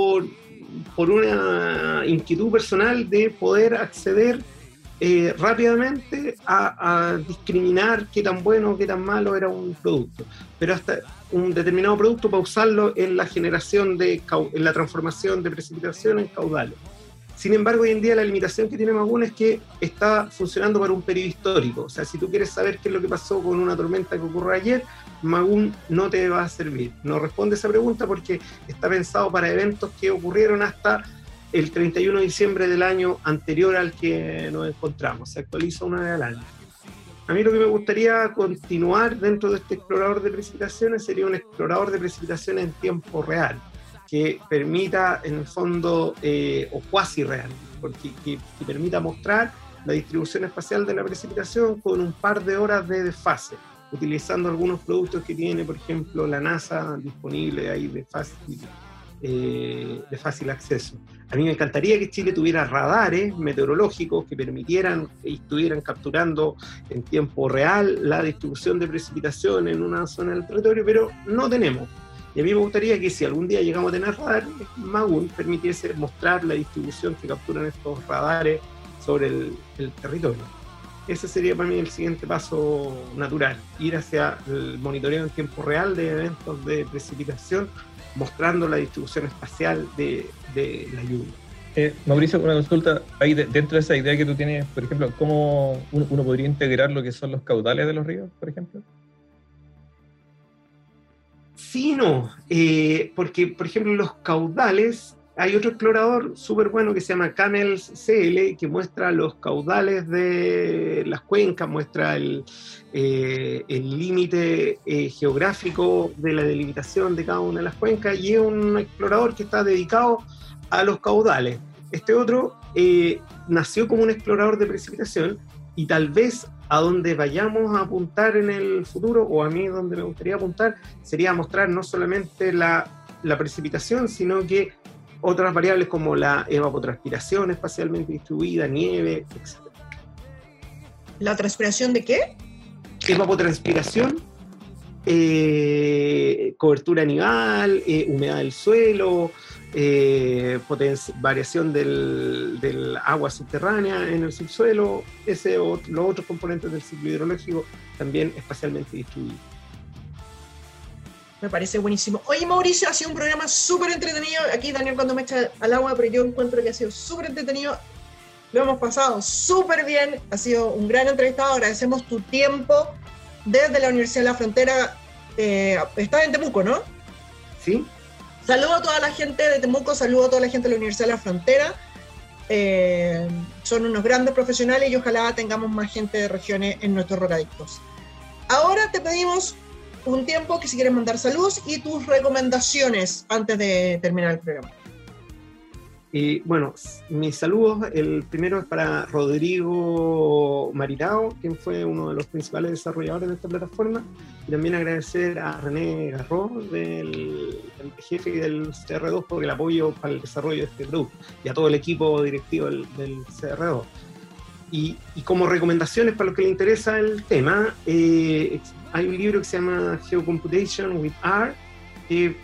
por una inquietud personal de poder acceder rápidamente a discriminar qué tan bueno o qué tan malo era un producto, pero hasta un determinado producto para usarlo en la generación en la transformación de precipitación en caudales. Sin embargo, hoy en día la limitación que tiene MAWON es que está funcionando para un periodo histórico. O sea, si tú quieres saber qué es lo que pasó con una tormenta que ocurrió ayer, MAWON no te va a servir. No responde esa pregunta porque está pensado para eventos que ocurrieron hasta el 31 de diciembre del año anterior al que nos encontramos. Se actualiza una vez al año. A mí lo que me gustaría continuar dentro de este explorador de precipitaciones sería un explorador de precipitaciones en tiempo real, que permita, en el fondo, o cuasi real, porque que permita mostrar la distribución espacial de la precipitación con un par de horas de desfase, utilizando algunos productos que tiene, por ejemplo, la NASA disponible ahí de fácil acceso. A mí me encantaría que Chile tuviera radares meteorológicos que permitieran y estuvieran capturando en tiempo real la distribución de precipitación en una zona del territorio, pero no tenemos. Y a mí me gustaría que si algún día llegamos a tener radar, MAWON permitiese mostrar la distribución que capturan estos radares sobre el territorio. Ese sería para mí el siguiente paso natural, ir hacia el monitoreo en tiempo real de eventos de precipitación, mostrando la distribución espacial de la lluvia. Mauricio, una consulta, ahí dentro de esa idea que tú tienes, por ejemplo, ¿cómo uno podría integrar lo que son los caudales de los ríos, por ejemplo? Sí, no, porque, por ejemplo, los caudales, hay otro explorador súper bueno que se llama Camels CL, que muestra los caudales de las cuencas, muestra el límite geográfico de la delimitación de cada una de las cuencas, y es un explorador que está dedicado a los caudales. Este otro nació como un explorador de precipitación, y tal vez a donde vayamos a apuntar en el futuro, o a mí donde me gustaría apuntar, sería mostrar no solamente la precipitación, sino que otras variables como la evapotranspiración espacialmente distribuida, nieve, etc. ¿La transpiración de qué? Evapotranspiración, cobertura animal, humedad del suelo, variación del agua subterránea en el subsuelo, los otros componentes del ciclo hidrológico también espacialmente distribuidos. Me parece buenísimo. Oye, Mauricio, ha sido un programa súper entretenido. Aquí Daniel cuando me echa al agua, pero yo encuentro que ha sido súper entretenido. Lo hemos pasado súper bien. Ha sido un gran entrevistado. Agradecemos tu tiempo desde la Universidad de la Frontera. Estás en Temuco, ¿no? Sí. Saludo a toda la gente de Temuco, saludo a toda la gente de la Universidad de la Frontera. Son unos grandes profesionales y ojalá tengamos más gente de regiones en nuestros rocadictos. Ahora te pedimos un tiempo que si quieres mandar saludos y tus recomendaciones antes de terminar el programa. Bueno, mis saludos, el primero es para Rodrigo Marirao, quien fue uno de los principales desarrolladores de esta plataforma, y también agradecer a René Garro, del jefe del CR2, por el apoyo para el desarrollo de este producto, y a todo el equipo directivo del CR2. Y como recomendaciones para los que les interesa el tema, hay un libro que se llama Geocomputation with R, que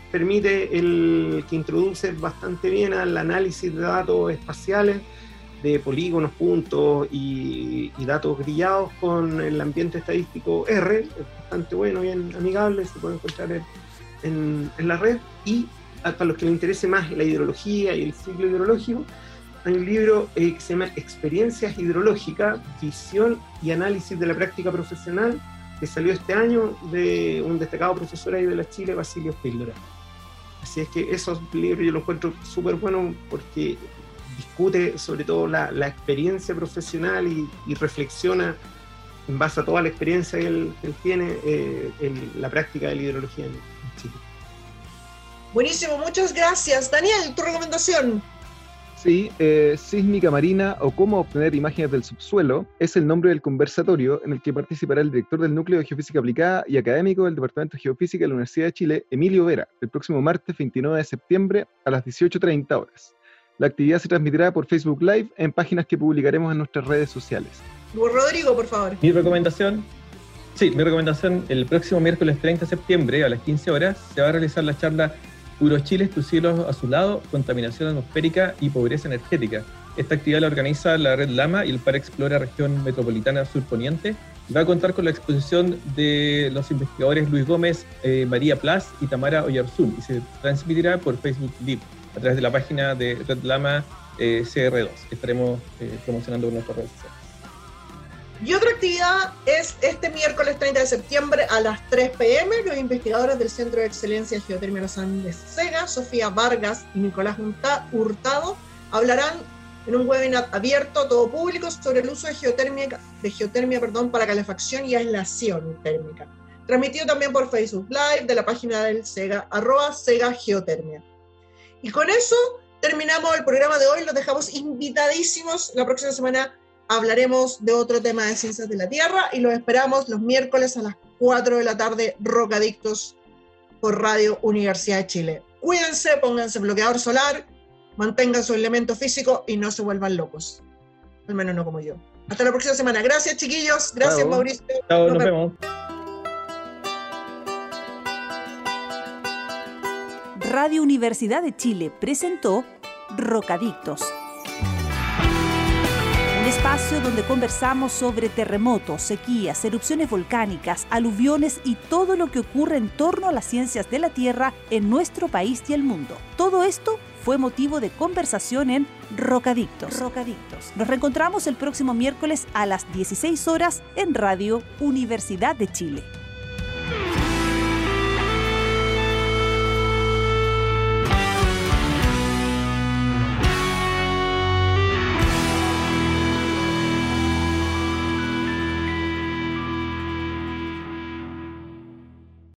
que introduce bastante bien al análisis de datos espaciales, de polígonos, puntos y datos grillados con el ambiente estadístico R. Es bastante bueno, bien amigable, se puede encontrar en la red. Y para los que les interese más la hidrología y el ciclo hidrológico, hay un libro que se llama Experiencias Hidrológicas, Visión y Análisis de la Práctica Profesional, que salió este año de un destacado profesor ahí de la Chile, Basilio Píldora. Así es que esos libros yo los encuentro súper buenos porque discute sobre todo la experiencia profesional y reflexiona en base a toda la experiencia que él tiene en la práctica de la hidrología en Chile. Buenísimo, muchas gracias. Daniel, tu recomendación. Sí, Sísmica Marina o Cómo obtener imágenes del subsuelo es el nombre del conversatorio en el que participará el director del Núcleo de Geofísica Aplicada y académico del Departamento de Geofísica de la Universidad de Chile, Emilio Vera, el próximo martes 29 de septiembre a las 18:30 horas. La actividad se transmitirá por Facebook Live en páginas que publicaremos en nuestras redes sociales. Rodrigo, por favor. Mi recomendación, el próximo miércoles 30 de septiembre a las 15 horas se va a realizar la charla Puro Chile, tu cielo azulado, contaminación atmosférica y pobreza energética. Esta actividad la organiza la Red Lama y el Par Explora Región Metropolitana Sur Poniente y va a contar con la exposición de los investigadores Luis Gómez, María Plas y Tamara Oyarzún, y se transmitirá por Facebook Live a través de la página de Red Lama CR2, que estaremos promocionando en nuestras redes sociales. Y otra actividad es este miércoles 30 de septiembre a las 3 p.m. Los investigadores del Centro de Excelencia de Geotermia Los Andes SEGA, Sofía Vargas y Nicolás Hurtado, hablarán en un webinar abierto a todo público sobre el uso de geotermia para calefacción y aislación térmica. Transmitido también por Facebook Live de la página del SEGA, @SEGAGeotermia. Y con eso terminamos el programa de hoy. Los dejamos invitadísimos. La próxima semana hablaremos de otro tema de ciencias de la Tierra y los esperamos los miércoles a las 4 de la tarde, Rocadictos por Radio Universidad de Chile. Cuídense, pónganse bloqueador solar, mantengan su elemento físico y no se vuelvan locos. Al menos no como yo. Hasta la próxima semana. Gracias, chiquillos. Gracias, Chao. Mauricio. Chao, nos vemos. Radio Universidad de Chile presentó Rocadictos. Un espacio donde conversamos sobre terremotos, sequías, erupciones volcánicas, aluviones y todo lo que ocurre en torno a las ciencias de la Tierra en nuestro país y el mundo. Todo esto fue motivo de conversación en Rocadictos. Nos reencontramos el próximo miércoles a las 16 horas en Radio Universidad de Chile.